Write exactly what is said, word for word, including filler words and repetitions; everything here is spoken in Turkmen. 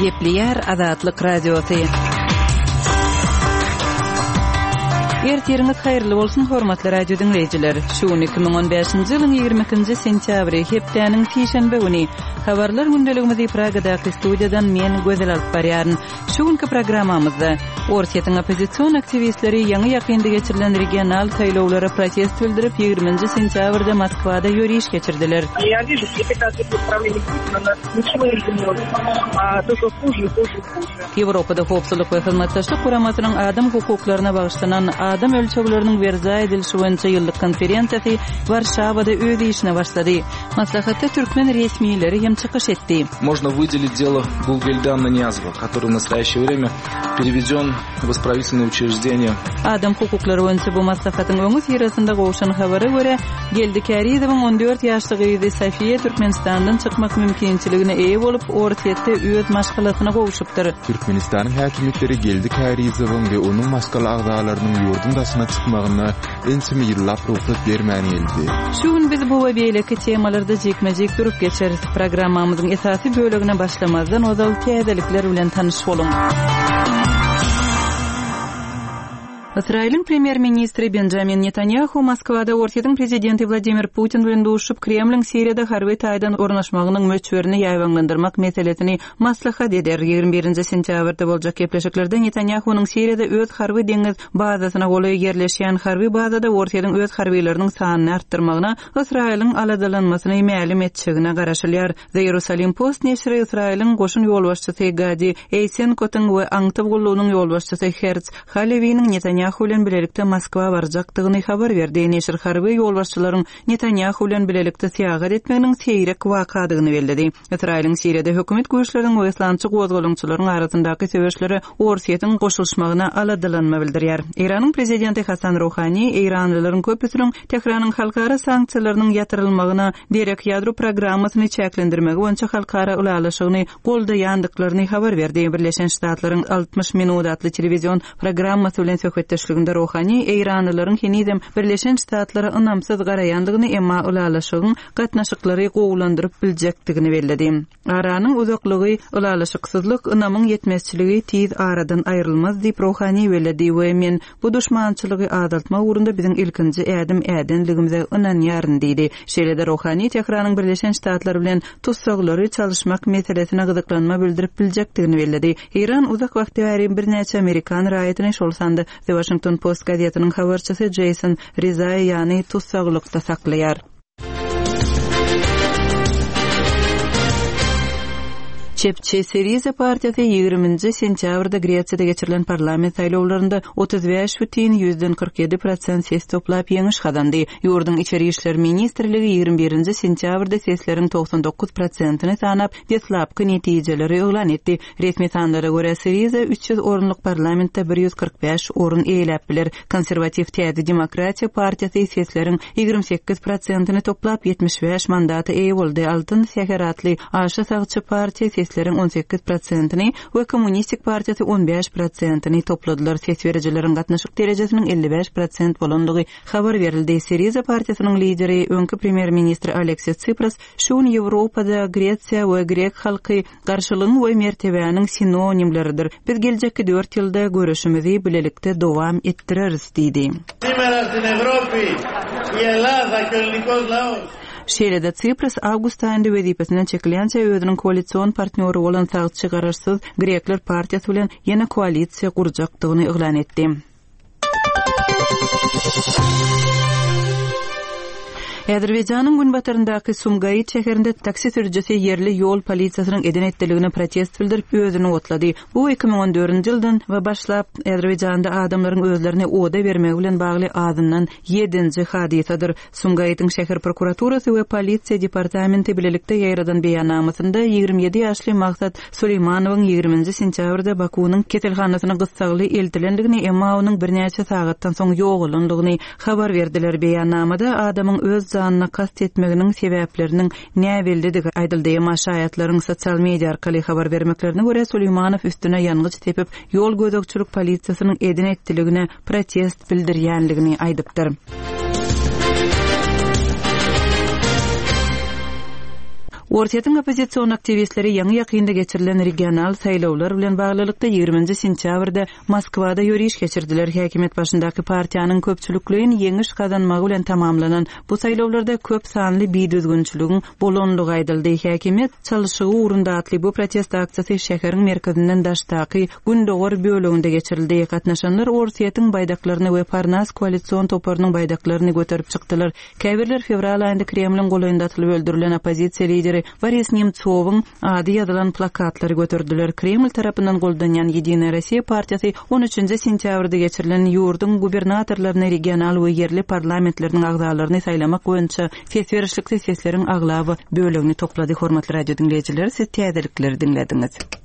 Gepliýär Azatlyk Radiosu. Ertiriňiz haýyrly bolsun hormatly radio dinleýijiler. Şu iki ming on beşinji ýylyň ýygrimi ikinji sentýabry hepdeniň tişenbe güni habarlar gündeligimizi Pragadaky studiýadan men gözel alyp barýaryn. Şu günki programmamyzda Ortiýetiň opozisiýon aktivistleri ýaňy ýakynda geçirilen regional saýlawlara protest bildirip ýygrimiňji sentýabrda Moskwada ýöriş geçirdiler. Я вижу, что это как-то управление Путина, ничего не изменилось, а то, что хуже и хуже и хуже. Ýewropada howpsuzlyk we hyzmatdaşlyk guramasynyň adam hukuklaryna bagşlanan adam ölçegleriniň berza edilişi boýunça ýyllyk konferensiýasy Warşawada öz işine başlady. Maslahatda türkmen resmiýetleri hem çykyş etdi. Можно выделить дело Булгельдана Ниязова, который в настоящее время переведен в исправительное учреждение. Adam hukuklary boýunça bu maslahatyň öňü ýerinde gowşan habary görä, geldi Karizowyň on dört ýaşlyk ýygy Safiýe Türkmenistandan çykmak mümkinçiligine eýe bolup, Ortiýetde öz maşgalatyna gowşupdyr. Türkmenistanyň häkimetleri geldi Karizowyň we onuň maskala agdalarynyň ýurdun daşyna çykmagyna ensimi ýyllap ruhsat bermäni eldi. Şu gün biz bu we beýleki temalarda jekmejek durup geçeriz. Programmamyzyň esasy bölegine başlamazdan ozal täzelikler bilen tanyş bolun. Израильň premier-ministri Benjamin Netanyahu Moskwada Ortiýetiň prezidenti Vladimir Putin bilen duşup Kremliň Siriýada harby taýdan ornaşmagynyň möçberini ýaýwanlandyrmak meselesini maslahat eder. ýygrimi birinji sentýabrda boljak gepleşiklerde Netanyahunyň Siriýada öz harby deňiz bazasyna goly ýerleşýän harby bazada Ortiýetiň öz harbylarynyň sanyny artdyrmagyna Israiliň aladalanmasyny mälim etjegine garaşylýar. The Jerusalem Post neşri Israiliň goşun ýolbaşçysy Gadi Eisenkotyň we Aňtyp gullugynyň ýolbaşçysy Herz Haleviyniň Netanyahu Netanyahu bilen bilelikde Moskwa barjakdygyny habar berdi. Neşir harby ýolbaşçylaryň Netanyahu bilen bilelikde syýagat etmeginiň seýrek wakadygyny bellädi. Israiliň Siriýada hökümet güýçleriniň we islamçy gozgolunçylaryň arasyndaky söýüşleri Ortiýetiň goşulmagyna aladalanma bildirýär. Iranyň prezidenti Hasan Rouhani Iranlylaryň köpüsiniň Tehranyň halkara sanksiýalarynyň ýatyrylmagyna derek ýadro programmasyny çäklendirmegi boýunça halkara ulalaşygyny goldaýandyklaryny habar berdi. Birleşen Ştatlaryň altmış minut atly telewizion programmasy bilen Teşliginde Rouhani Eýranlylaryň henizem Birleşen Ştatlara ynamsyz garaýandygyny emma ulalaşygyň gatnaşyklary gowulandyryp biljekdigini bellädi. Aranyň uzaklygy, ulalaşyksyzlyk, ynamyň ýetmezçiligi tiz aradan aýrylmaz diýip Rouhani bellädi we men bu düşmançylygy azaltma ugrunda biziň ilkinji ädim ädenligimize ynanýaryn diýdi. Şeýle-de Rouhani Tehranyň Birleşen Ştatlar bilen tutsaglary çalyşmak meselesine gyzyklanma bildirip biljekdigini bellädi. İran uzak wagt bäri bir näçe Amerikan raýatyny şolsandy. The Washington Post gazetynyň habarçysy Jason Rizai ýany tutsaglykda saklaýar. Çepçi Syriza partiýasy ýygrimi sentýabrda Gretsiýada geçirilen parlament saýlawlarynda otuz beş putin yüzde kırk yedi prosent ses toplap ýeňiş kazandy. Ýurdun içeri işler ministrligi ýygrimi birinji sentýabrda sesleriň toksan dokuz prosentyny sanap, deslapky netijeleri elan etdi. Resmi sanlara görä Syriza üç yüz orunlyk parlamentde bir yüz kırk beş orun eýläp biler. Konserwativ Täze Demokratiýa partiýasy sesleriň ýygrimi sekiz prosentyny toplap yetmiş beş mandaty eýe boldy. Altyn sekeratly Aşa Sagçy partiýa sesleriň on sekiz prosentyny we Kommunistik partiýasy on beş prosentyny topladylar. Ses berejileriň gatnaşyk derejesiniň elli beş prosent bolandygy habar berildi. Syriza partiýasynyň lideri öňkü premier-ministri Aleksis Tsipras şuň Ýewropada Gretsiýa we grek halky garşylygyň we mertebäniň sinonimleridir. Biz geljekki dört ýylda görüşimizi bilelikde dowam etdireriz diýdi. Şeýle-de Tsipras awgust aýynda wezipesinden çekilençe özüniň koalisiýon partnýory bolan Sagçy Gararsyz Grekler partiýasy bilen ýene koalisiýa gurjakdygyny eglan etdi. Azerbaýjanyň günbataryndaky Sumgayit şäherinde taksi sürüjisi yerli ýol polisiýasynyň eden etdiligine protest bildirip özüni otlady. Bu iki ming on dördünji ýyldan we başlap Azerbaýjanda adamlaryň özlerine oda bermegi bilen bagly azyndan ýedinji hadisadyr. Sumgayityň şäher prokuraturasy we polisiýa departamenti bilelikde ýaýradan beýanamasynda ýygrimi ýedi ýaşly Maksat Suleymanowyň ýygrimiňji sentýabrda Bakunyň ketelhanasyna gysgaly eltilendigini emma onuň bir näçe sagatdan soň ýogulandygyny habar berdiler. Beýannamada adamyň öz zanyna kast etmeginiň sebäpleriniň näwildigi aýdyldy. Maşaýatlaryň sosial media arkaly habar bermeklerine görä Suleymanow üstüne ýangyç tepip ýol gözükçülük polisiýasynyň eden etdiligine protest bildirýänligini aýdypdyr. Ortiýetiň opozisiýon aktivistleri ýaňy ýakynda geçirilen regional saýlawlar bilen baglylykda ýigrimiji sentýabrda Moskwada ýöriş geçirdiler. Häkimet başyndaky partiýanyň köpçülikligini ýeňiş kazanmagy bilen tamamlanan bu saýlawlarda köp sanly biýdüzgünçiligiň bolanlygy aýdyldy. Häkimet çalyşygy urunda atly bu protest aksiýasy şäheriň merkezinden daşdaky Gündogor böleginde geçirildi. Gatnaşanlar Ortiýetiň baýdaklaryny we Parnas koalisiýon toparynyň baýdaklaryny göterip çykdylar. Käbirler fevral aýynda Kremliň goýunda atylyp öldürilen opozisiýa lideri Boris Nemtsowyň ady ýazylan plakatlary götürdüler. Kreml tarapyndan goldanýan Ýedina Rossiýa partiýasy on üçünji sentýabrda geçirilen ýurdun gubernatorlaryny regional we yerli parlamentleriniň agzalaryny saýlamak boýunça fesberişlik sessiýalariň aglaby bölegini toplady. Hormatly radio dinleýijiler, siz täzelikleri dinlediňiz.